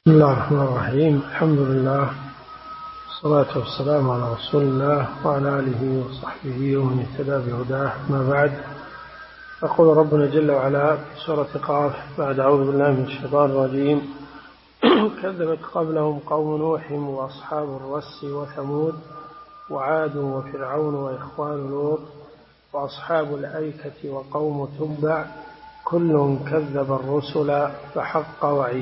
بسم الله الرحمن الرحيم. الحمد لله والصلاة والسلام على رسول الله وعلى آله وصحبه ومن اهتدى بهداه. ما بعد، يقول ربنا جل وعلا في سورة قاف بعد أعوذ بالله من الشيطان الرجيم: كذبت قبلهم قوم نوح وأصحاب الرس وثمود وعاد وفرعون وإخوان لوط وأصحاب الأيكة وقوم تبع كل كذب الرسل فحق وعيد.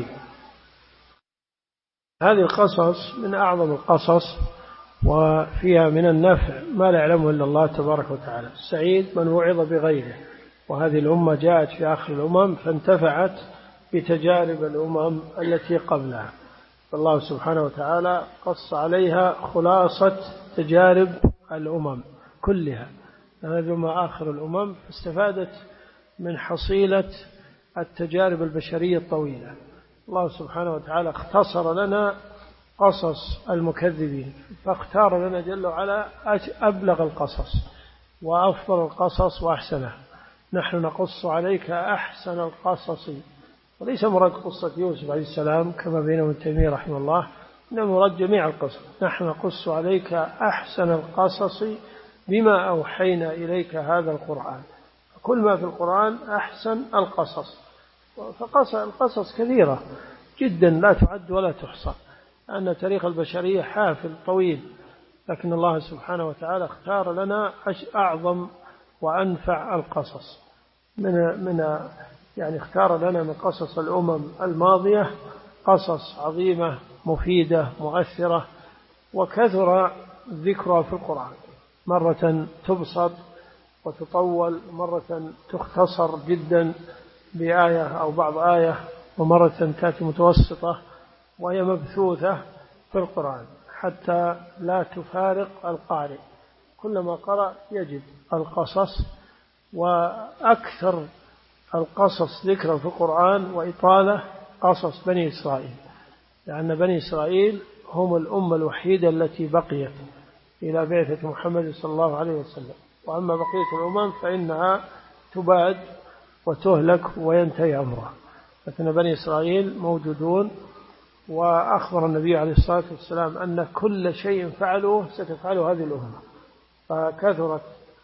هذه القصص من أعظم القصص، وفيها من النفع ما لا يعلمه إلا الله تبارك وتعالى. السعيد من وعظ بغيره، وهذه الأمة جاءت في آخر الأمم فانتفعت بتجارب الأمم التي قبلها، فالله سبحانه وتعالى قص عليها خلاصة تجارب الأمم كلها. هذه آخر الأمم فاستفادت من حصيلة التجارب البشرية الطويلة. الله سبحانه وتعالى اختصر لنا قصص المكذبين، فاختار لنا جل وعلا أبلغ القصص وأفضل القصص وأحسنه. نحن نقص عليك أحسن القصص، وليس مراد قصة يوسف عليه السلام كما بين ابن تيمية رحمه الله، إنما مراد جميع القصص. نحن نقص عليك أحسن القصص بما أوحينا إليك هذا القرآن. كل ما في القرآن أحسن القصص، فالقصص كثيرة جدا لا تعد ولا تحصى، لأن تاريخ البشرية حافل طويل، لكن الله سبحانه وتعالى اختار لنا أعظم وأنفع القصص. يعني اختار لنا من قصص الأمم الماضية قصص عظيمة مفيدة مؤثرة، وكثر ذكرها في القرآن، مرة تبسط وتطول، مرة تختصر جدا بآية أو بعض آية، ومرة تأتي متوسطة وهي مبثوثة في القرآن حتى لا تفارق القارئ، كلما قرأ يجد القصص. وأكثر القصص ذكرا في القرآن وإطالة قصص بني إسرائيل، لأن بني إسرائيل هم الأمة الوحيدة التي بقيت إلى بعثة محمد صلى الله عليه وسلم، وأما بقية الأمم فإنها تباد وتهلك وينتهي أمرها، لكن بني إسرائيل موجودون. وأخبر النبي عليه الصلاة والسلام أن كل شيء فعلوه ستفعله هذه الأمة، فكثرت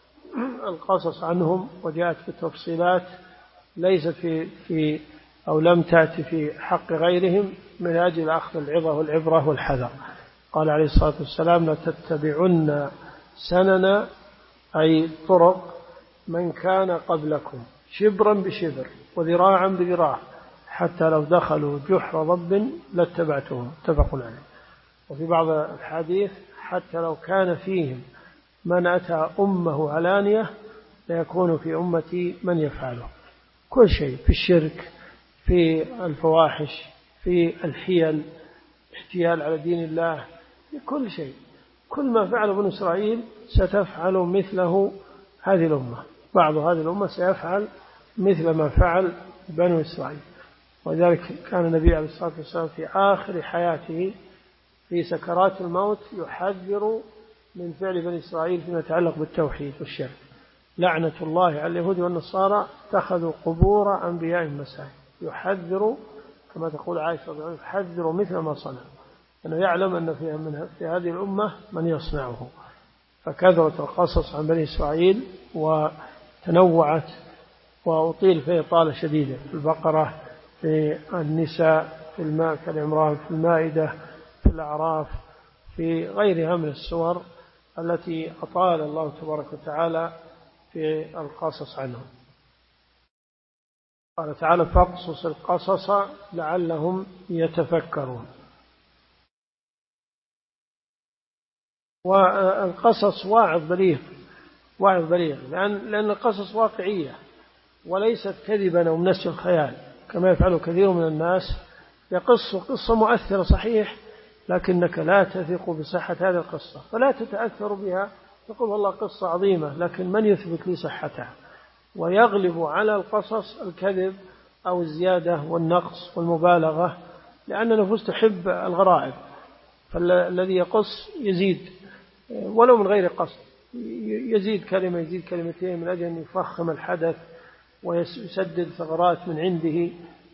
القصص عنهم وجاءت بالتفصيلات ليست في أو لم تأتي في حق غيرهم من أجل أخذ العظة والعبرة والحذر. قال عليه الصلاة والسلام: لتتبعن سنن أي طرق من كان قبلكم شبرا بشبر وذراعا بذراع حتى لو دخلوا جحر ضب لاتبعتهم، متفق عليه. وفي بعض الحديث: حتى لو كان فيهم من أتى أمه علانية ليكون في أمتي من يفعله. كل شيء، في الشرك، في الفواحش، في الحيل، احتيال على دين الله، في كل شيء، كل ما فعله بنو إسرائيل ستفعل مثله هذه الأمة. بعض هذه الأمة سيفعل مثل ما فعل بنو إسرائيل. ولذلك كان النبي عليه الصلاة والسلام في آخر حياته في سكرات الموت يحذر من فعل بني إسرائيل فيما يتعلق بالتوحيد والشرك: لعنة الله على اليهود والنصارى اتخذوا قبور أنبيائهم مساجد. يحذر كما تقول عائشة، يحذر مثل ما صنع، أنه يعلم أن في هذه الأمة من يصنعه. فكثرت القصص عن بني إسرائيل وتنوعت، وأطيل فيه إطالة شديدة، في البقرة، في النساء، في العمران، في المائدة، في الأعراف، في غيرها من السور التي أطال الله تبارك وتعالى في القصص عنهم. قال تعالى: فاقصص القصص لعلهم يتفكرون. والقصص واعظ بليغ، لأن القصص واقعية وليست كذبا أو من نسج الخيال كما يفعل كثير من الناس. يقص قصة مؤثرة صحيح، لكنك لا تثق بصحة هذه القصة فلا تتأثر بها، تقول والله قصة عظيمة، لكن من يثبت لي صحتها؟ ويغلب على القصص الكذب أو الزيادة والنقص والمبالغة، لأن النفوس تحب الغرائب، فالذي يقص يزيد ولو من غير قصد، يزيد كلمة يزيد كلمتين من أجل أن يفخم الحدث ويسدد ثغرات من عنده،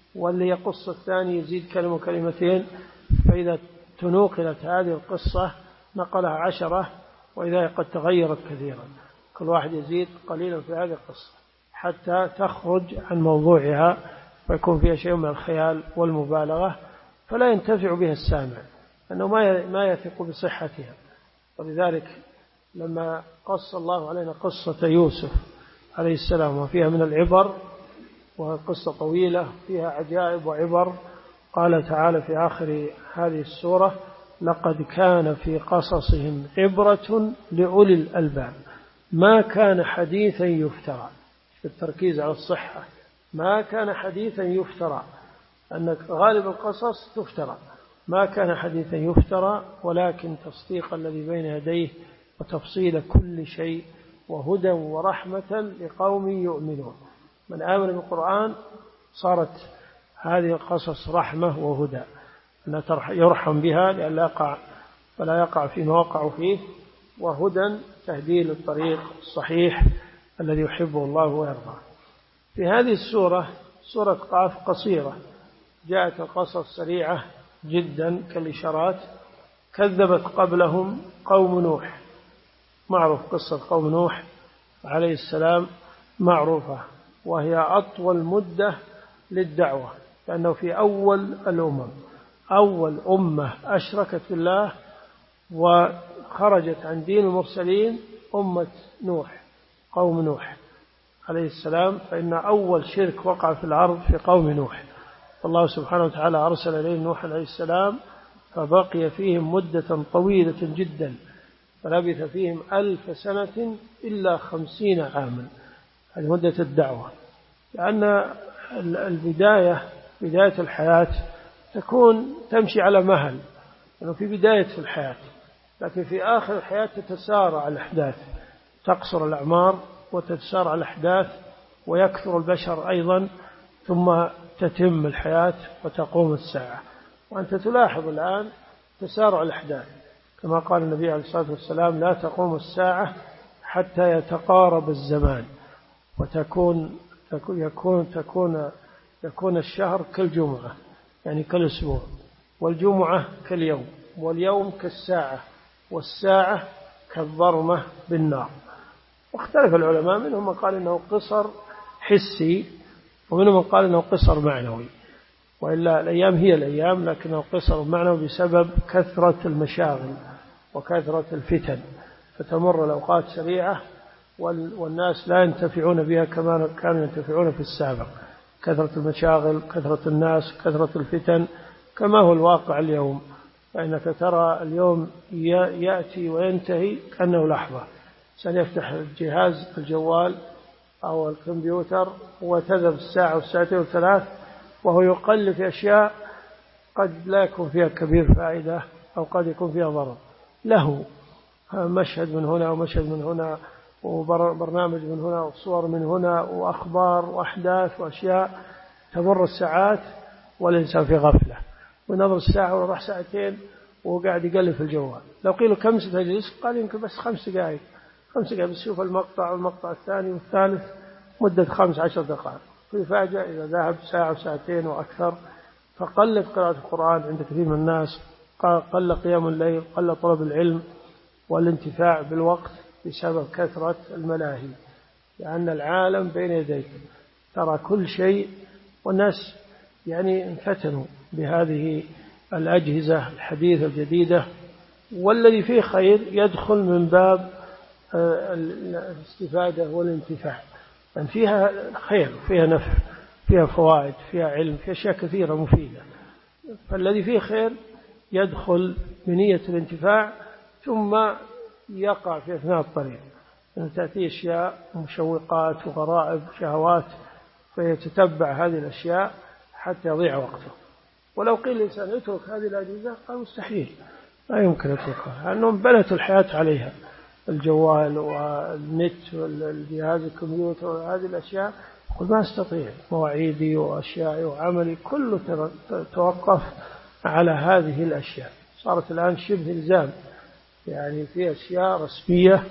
واللي يقص الثاني يزيد كلمة كلمتين، فإذا تنوقلت هذه القصة نقلها 10، وإذا قد تغيرت كثيرا كل واحد يزيد قليلا في هذه القصة حتى تخرج عن موضوعها ويكون فيها شيء من الخيال والمبالغة، فلا ينتفع بها السامع أنه ما يثق بصحتها. ولذلك لما قص الله علينا قصة يوسف عليه السلام وفيها من العبر، وقصة طويلة فيها عجائب وعبر، قال تعالى في آخر هذه السورة: لقد كان في قصصهم عبرة لأولي الألباب ما كان حديثا يفترى. التركيز على الصحة، ما كان حديثا يفترى، أن غالب القصص تفترى، ما كان حديثا يفترى ولكن تصديق الذي بين يديه وتفصيل كل شيء وهدى ورحمة لقوم يؤمنون. من آمن بالقرآن صارت هذه القصص رحمة وهدى، أن يرحم بها فلا يقع فيما وقعوا فيه، وهدى تهديه للطريق الصحيح الذي يحبه الله ويرضاه. في هذه السورة، سورة قاف، قصيرة، جاءت القصص سريعة جدا كالإشارات. كذبت قبلهم قوم نوح، معروف قصة قوم نوح عليه السلام معروفة، وهي أطول مدة للدعوة، لأنه في أول الأمم، أول أمة أشركت بالله وخرجت عن دين المرسلين أمة نوح، قوم نوح عليه السلام، فإن أول شرك وقع في الأرض في قوم نوح. الله سبحانه وتعالى أرسل إليهم نوح عليه السلام فبقي فيهم مدة طويلة جدا، فلبث فيهم 1000 سنة إلا 50 عاما، هذه مدة الدعوة. لأن بداية الحياة تمشي على مهل، لأنه في بداية الحياة، لكن في آخر الحياة تتسارع الأحداث، تقصر الأعمار وتتسارع الأحداث ويكثر البشر أيضا، ثم تتم الحياة وتقوم الساعة. وأنت تلاحظ الآن تسارع الأحداث، كما قال النبي عليه الصلاة والسلام: لا تقوم الساعة حتى يتقارب الزمان، يكون الشهر كالجمعة، يعني كالأسبوع، والجمعة كاليوم، واليوم كالساعة، والساعة كالظرمة بالنار. واختلف العلماء، منهم من قال إنه قصر حسي، ومنهم من قال إنه قصر معنوي، وإلا الأيام هي الأيام، لكنه قصر معنوي بسبب كثرة المشاغل وكثرة الفتن، فتمر الأوقات سريعة والناس لا ينتفعون بها كما كانوا ينتفعون في السابق. كثرة المشاغل، كثرة الناس، كثرة الفتن، كما هو الواقع اليوم، فإنك ترى اليوم يأتي وينتهي كأنه لحظة. سنفتح الجهاز الجوال أو الكمبيوتر وتذهب الساعة والساعتين والثلاث وهو يقلب في أشياء قد لا يكون فيها كبير فائدة أو قد يكون فيها ضرر، له مشهد من هنا ومشهد من هنا وبرنامج من هنا وصور من هنا وأخبار وأحداث وأشياء، تمر الساعات والإنسان في غفلة، ونظر الساعة وراح ساعتين وهو قاعد يقلب في الجوال. لو قيل كم ستجلس؟ قال يمكن بس 5 دقائق، 5 دقائق بس يشوف المقطع والمقطع الثاني والثالث مدة 15 دقائق، فيفاجأ إذا ذهب ساعة وساعتين وأكثر. فقلت قراءة القرآن عند كثير من الناس، قل قيام الليل، قل طلب العلم والانتفاع بالوقت بسبب كثرة الملاهي، لأن العالم بين يديك، ترى كل شيء، والناس يعني انفتنوا بهذه الأجهزة الحديثة الجديدة، والذي فيه خير يدخل من باب الاستفادة والانتفاع، يعني فيها خير، فيها نفع، فيها فوائد، فيها علم، فيها أشياء كثيرة مفيدة. فالذي فيه خير يدخل بنية الانتفاع ثم يقع في أثناء الطريق، أن تأتي أشياء مشوقات وغرائب شهوات، فيتتبع هذه الأشياء حتى يضيع وقته. ولو قيل الإنسان اترك هذه الأجهزة، قال مستحيل، لا يمكن أتركها، لأنهم بنت الحياة عليها، الجوال والنت والجهاز الكمبيوتر وهذه الأشياء. قل ما استطيع، مواعيدي وأشيائي وعملي كله توقف على هذه الأشياء. صارت الآن شبه إلزام، يعني في أشياء رسمية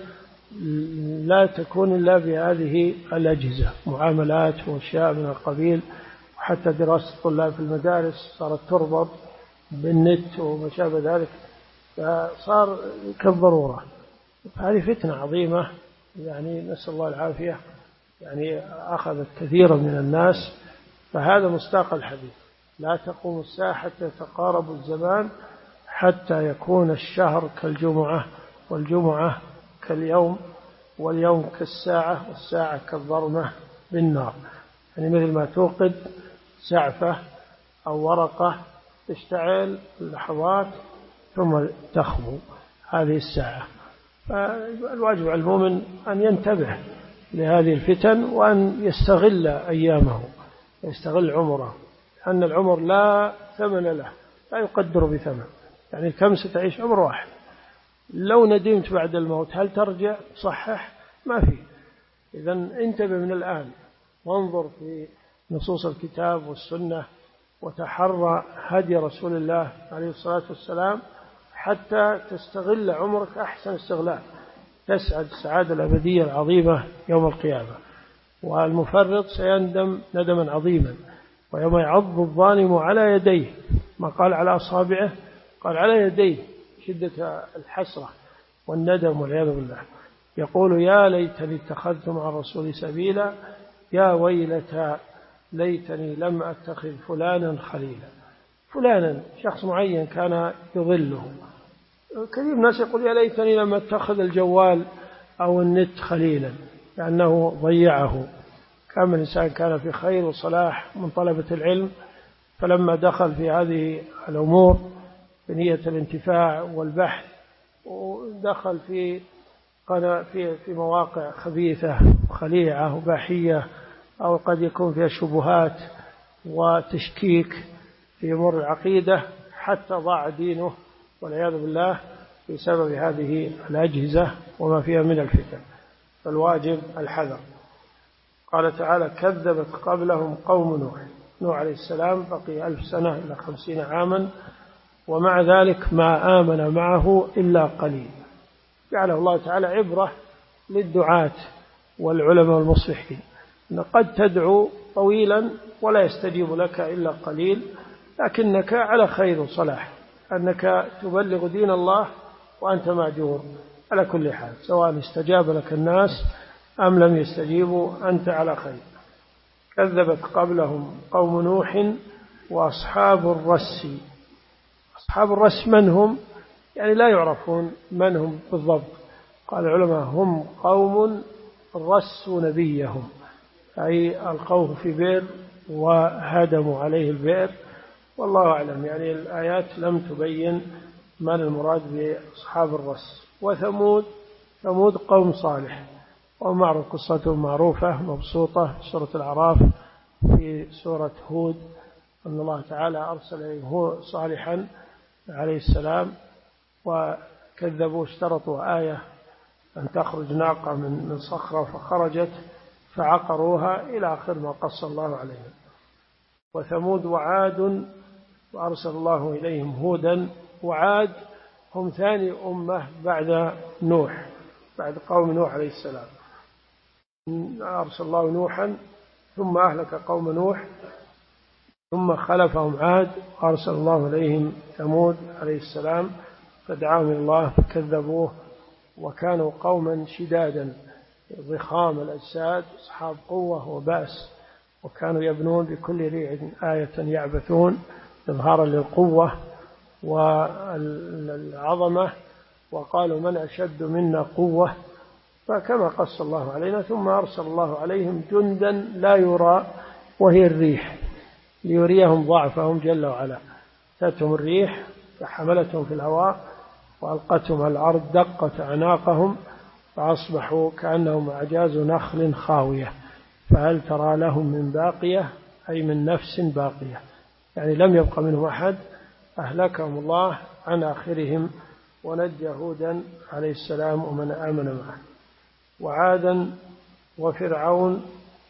لا تكون إلا بهذه الأجهزة، معاملات وأشياء من القبيل، حتى دراسة الطلاب في المدارس صارت تربط بالنت وما شابه ذلك، فصار كالضرورة. هذه فتنة عظيمة، يعني نسأل الله العافية، يعني أخذت كثيرا من الناس. فهذا مصداق الحديث: لا تقوم الساعة حتى يتقارب الزمان حتى يكون الشهر كالجمعة والجمعة كاليوم واليوم كالساعة والساعة كالظلمة بالنار. يعني مثل ما توقد زعفة أو ورقة تشتعل اللحظات ثم تخبو، هذه الساعة. فالواجب على المؤمن أن ينتبه لهذه الفتن وأن يستغل أيامه، يستغل عمره، لأن العمر لا ثمن له، لا يقدر بثمن. يعني كم ستعيش؟ عمر واحد. لو ندمت بعد الموت هل ترجع صحح؟ ما في. إذن انتبه من الآن وانظر في نصوص الكتاب والسنة وتحرى هدي رسول الله عليه الصلاة والسلام حتى تستغل عمرك أحسن استغلال، تسعد السعادة الأبدية العظيمة يوم القيامة. والمفرط سيندم ندما عظيما، ويوم يعض الظالم على يديه، ما قال على أصابعه، قال على يديه، شدة الحسرة والندم والعياذ بالله. يقول: يا ليتني اتخذت مع الرسول سبيلا، يا ويلتى ليتني لم أتخذ فلانا خليلا. فلانا شخص معين كان يضله. كثير من الناس يقول: يا ليتني لم أتخذ الجوال أو النت خليلا، لأنه ضيعه. كم من إنسان كان في خير وصلاح من طلبة العلم، فلما دخل في هذه الأمور بنية الانتفاع والبحث، ودخل في مواقع خبيثة وخليعة وباحية، أو قد يكون فيها شبهات وتشكيك في أمور العقيدة، حتى ضاع دينه والعياذ بالله بسبب هذه الأجهزة وما فيها من الفتن. فالواجب الحذر. قال تعالى: كذبت قبلهم قوم نوح عليه السلام بقي 1000 سنة إلى 50 عاما، ومع ذلك ما آمن معه إلا قليل. جعله الله تعالى عبرة للدعاة والعلماء والمصلحين، أن قد تدعو طويلا ولا يستجيب لك إلا قليل، لكنك على خير وصلاح، أنك تبلغ دين الله وأنت مأجور على كل حال، سواء استجاب لك الناس أم لم يستجيبوا، أنت على خير. كذبت قبلهم قوم نوح وأصحاب الرس. أصحاب الرس من هم؟ يعني لا يعرفون من هم بالضبط. قال العلماء: هم قوم رسوا نبيهم، أي ألقوه في بئر وهدموا عليه البئر، والله أعلم. يعني الآيات لم تبين من المراد بأصحاب الرس. وثمود، ثمود قوم صالح، ومعروف قصتهم معروفة مبسوطة في سورة الأعراف. في سورة هود أن الله تعالى أرسل إليهم صالحا عليه السلام، وكذبوا، اشترطوا آية أن تخرج ناقة من صخرة، فخرجت فعقروها إلى آخر ما قص الله عليهم. وثمود وعاد وأرسل الله إليهم هودا. وعاد هم ثاني أمة بعد نوح، بعد قوم نوح عليه السلام. أرسل الله نوحا ثم أهلك قوم نوح، ثم خلفهم عاد وأرسل الله إليهم ثمود عليه السلام، فدعاهم الله فكذبوه، وكانوا قوما شدادا ضخام الأجساد، أصحاب قوة وبأس، وكانوا يبنون بكل ريع آية يعبثون إظهارا للقوة والعظمة، وقالوا: من أشد منا قوة. فكما قص الله علينا، ثم أرسل الله عليهم جندا لا يرى وهي الريح، ليريهم ضعفهم جل وعلا. تأتهم الريح فحملتهم في الهواء وألقتهم على الأرض، دقت أعناقهم فأصبحوا كأنهم أعجاز نخل خاوية، فهل ترى لهم من باقية، أي من نفس باقية، يعني لم يبق منهم أحد. أهلكهم الله عن آخرهم، ونجى هودا عليه السلام ومن آمن معه. وعادا وفرعون،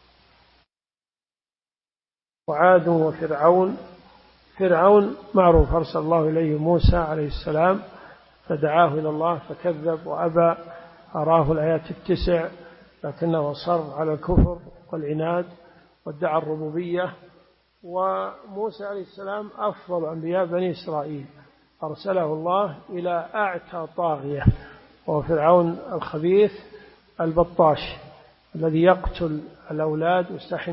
وعاد وفرعون. فرعون معروف، أرسل الله إليه موسى عليه السلام فدعاه إلى الله فكذب وأبى، أراه الآيات 9 لكنه أصر على الكفر والعناد وادعى الربوبية، وموسى عليه السلام أفضل أنبياء بني إسرائيل، أرسله الله إلى أعتى طاغية، وهو فرعون الخبيث البطاش الذي يقتل الأولاد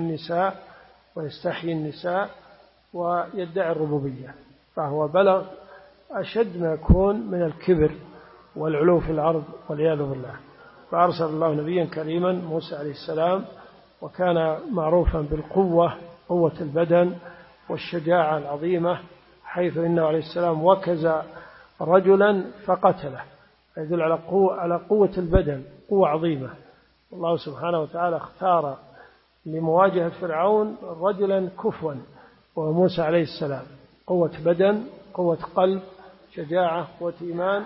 ويستحيي النساء ويدعي الربوبية، فهو بلغ أشد ما يكون من الكبر والعلو في الأرض والعياذ بالله. فأرسل الله نبيا كريما موسى عليه السلام، وكان معروفا بالقوة، قوة البدن والشجاعة العظيمة، حيث إنه عليه السلام وكز رجلا فقتله، يدل على قوة البدن، قوة عظيمة. الله سبحانه وتعالى اختار لمواجهة فرعون رجلا كفوا، وهو موسى عليه السلام، قوة بدن، قوة قلب، شجاعة، قوة إيمان،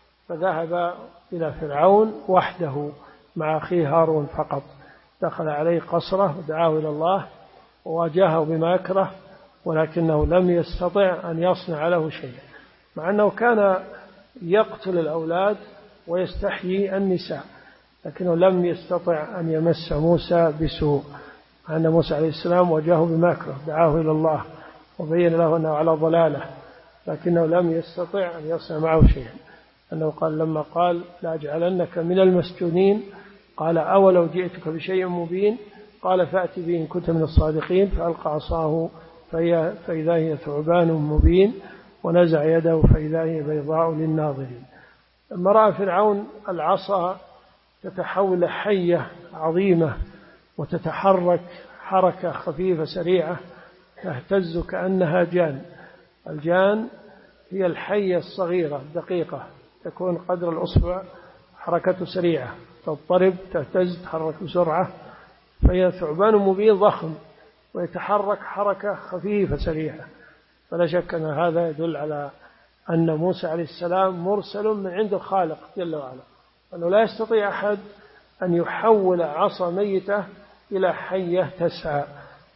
فذهب إلى فرعون وحده مع أخيه هارون فقط، دخل عليه قصره ودعاه إلى الله وواجهه بما يكره، ولكنه لم يستطع أن يصنع له شيئا، مع أنه كان يقتل الأولاد ويستحيي النساء، لكنه لم يستطع أن يمس موسى بسوء، أن موسى عليه السلام واجهه بما يكره، دعاه إلى الله وبين له أنه على ضلاله، لكنه لم يستطع أن يصنع معه شيئا. أنه قال لما قال لأجعلنك من المسجونين، قال أولو جئتك بشيء مبين، قال فأتي به إن كنت من الصادقين، فألقى عصاه فإذا هي ثعبان مبين، ونزع يده فإذا هي بيضاء للناظرين. لما رأى فرعون العصا تتحول حية عظيمة وتتحرك حركة خفيفة سريعة تهتز كأنها جان، الجان هي الحية الصغيرة الدقيقة، تكون قدر الأصبع، حركته سريعة، تضطرب، تهتز، تتحرك بسرعة، فهي ثعبان مبين ضخم ويتحرك حركة خفيفة سريعة. فلا شك أن هذا يدل على أن موسى عليه السلام مرسل من عند الخالق جل وعلا، أنه لا يستطيع أحد أن يحول عصا ميتة إلى حية تسعى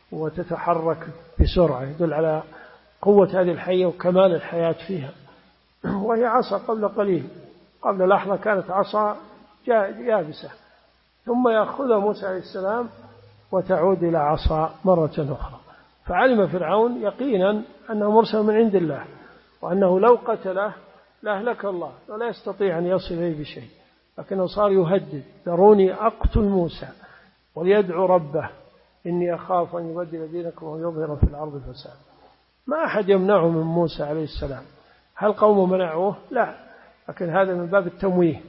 وتتحرك بسرعة، يدل على قوة هذه الحية وكمال الحياة فيها. وهي عصا قبل قليل، قبل لحظة كانت عصا يابسة، ثم يأخذها موسى عليه السلام وتعود إلى عصا مرة أخرى. فعلم فرعون يقينا أنه مرسل من عند الله، وأنه لو قتله لأهلك الله ولا يستطيع أن يصل إليه بشيء، لكنه صار يهدد: ذروني أقتل موسى وليدعو ربه إني أخاف أن يبدل دينكم ويظهر في الأرض الفساد. ما أحد يمنعه من موسى عليه السلام. هل قومه منعوه؟ لا، لكن هذا من باب التمويه: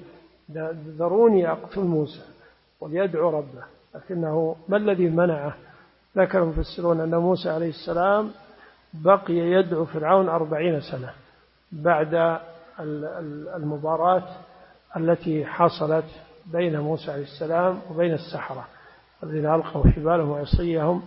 ذروني أقتل موسى وليدعو ربه. لكنه ما الذي منعه؟ ذكر المفسرون أن موسى عليه السلام بقي يدعو فرعون 40 سنة بعد المباراة التي حصلت بين موسى عليه السلام وبين السحرة الذين ألقوا حبالهم وعصيهم،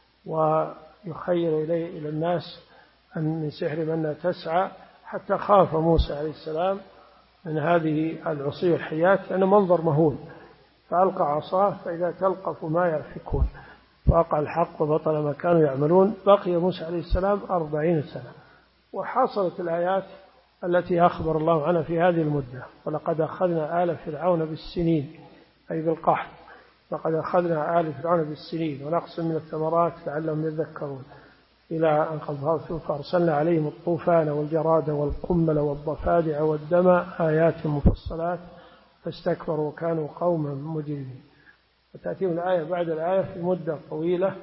ويخيل إلى الناس أن من سحر من تسعى، حتى خاف موسى عليه السلام من هذه العصي الحياة لأنه منظر مهول، فألقى عصاه فإذا تلقف ما يأفكون، فوقع الحق وبطل ما كانوا يعملون. بقي موسى عليه السلام 40 سنة، وحصلت الآيات التي أخبر الله عنها في هذه المدة: ولقد أخذنا آل فرعون بالسنين، أي بالقحط، لقد أخذنا آل فرعون بالسنين ونقص من الثمرات لعلهم يذكرون، إلى أن قد فأرسلنا عليهم الطوفان والجراد والقمل والضفادع والدم آيات مفصلات فاستكبروا وكانوا قوما مجرمين. فتأتيهم الآية بعد الآية في مدة طويلة،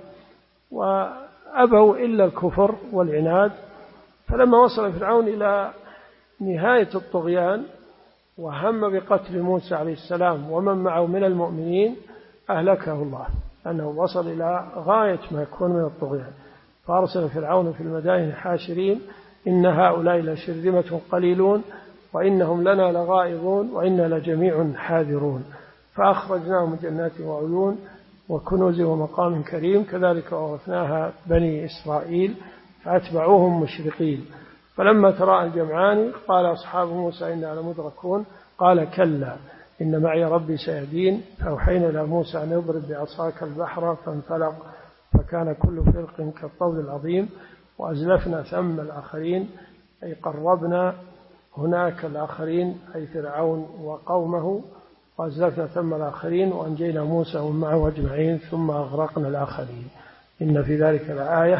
وأبوا إلا الكفر والعناد. فلما وصل فرعون إلى نهاية الطغيان وهم بقتل موسى عليه السلام ومن معه من المؤمنين، أهلكه الله، أنه وصل إلى غاية ما يكون من الطغيان. فأرسل فرعون في المدائن حاشرين: إن هؤلاء لشرذمة قليلون وإنهم لنا لغائظون وإنا لجميع حاذرون. فأخرجناهم من جنات وعيون وكنوز ومقام كريم كذلك أورثناها بني إسرائيل فأتبعوهم مشرقين. فلما تراءى الجمعان قال أصحاب موسى إنا لمدركون قال كلا إن معي ربي سيهدين. فأوحينا إلى موسى أن يضرب بعصاك البحر فانفلق فكان كل فرق كالطود العظيم وأزلفنا ثم الآخرين، أي قربنا هناك الآخرين أي فرعون وقومه، وأزلفنا ثم الآخرين وأنجينا موسى ومن معه أجمعين ثم أغرقنا الآخرين. إن في ذلك لآية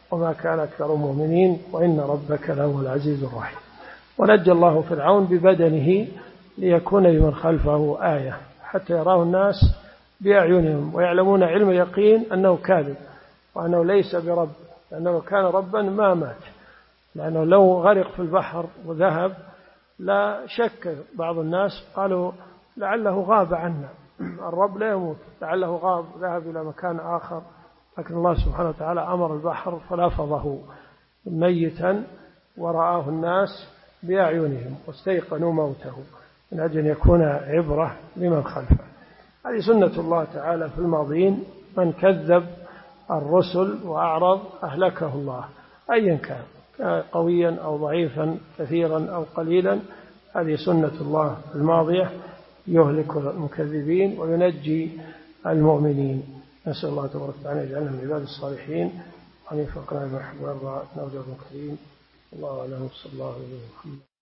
وما كان أكثر مؤمنين وإن ربك لهو العزيز الرحيم. ونجى الله فرعون ببدنه ليكون لمن خلفه آية حتى يراه الناس بأعينهم ويعلمون علم يقين أنه كاذب وأنه ليس برب، لأنه لو كان ربا ما مات، لأنه لو غرق في البحر وذهب لا شك بعض الناس قالوا لعله غاب عنا، الرب لا يموت، لعله غاب ذهب إلى مكان آخر، لكن الله سبحانه وتعالى أمر البحر فلفظه ميتا ورآه الناس بأعينهم واستيقنوا موته من أجل أن يكون عبرة لمن خلفه. هذه سنة الله تعالى في الماضين، من كذب الرسل وأعرض أهلكه الله أيا كان قويا أو ضعيفا كثيرا أو قليلا. هذه سنة الله الماضية، يهلك المكذبين وينجي المؤمنين. نسأل الله تبارك وتعالى أن يجعلنا من عباد الصالحين وأن يوفقنا لما يحب ويرضى. نرجو الكريم. الله أعلم. صلى الله عليه وسلم.